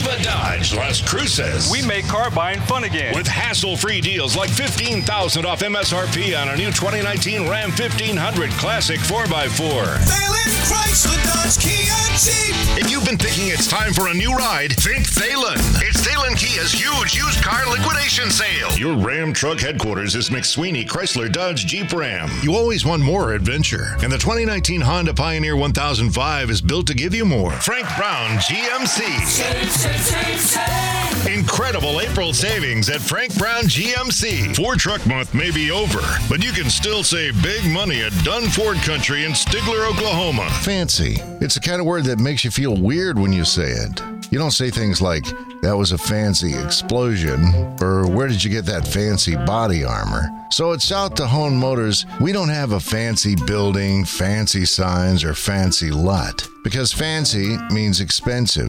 Napa Dodge Las Cruces. We make car buying fun again. With hassle-free deals like $15,000 off MSRP on our new 2019 Ram 1500 Classic 4x4. Thalen Chrysler Dodge Kia Jeep. If you've been thinking it's time for a new ride, think Thalen. It's Thalen Kia's huge used car liquidation sale. Your Ram truck headquarters is McSweeney Chrysler Dodge Jeep Ram. You always want more adventure, and the 2019 Honda Pioneer 1005 is built to give you more. Frank Brown GMC. Save. Incredible April savings at Frank Brown GMC. Ford Truck Month may be over, but you can still save big money at Dunn Ford Country in Stigler, Oklahoma. Fancy. It's the kind of word that makes you feel weird when you say it. You don't say things like, that was a fancy explosion, or where did you get that fancy body armor? So at South Tejon Motors, we don't have a fancy building, fancy signs, or fancy lot. Because fancy means expensive.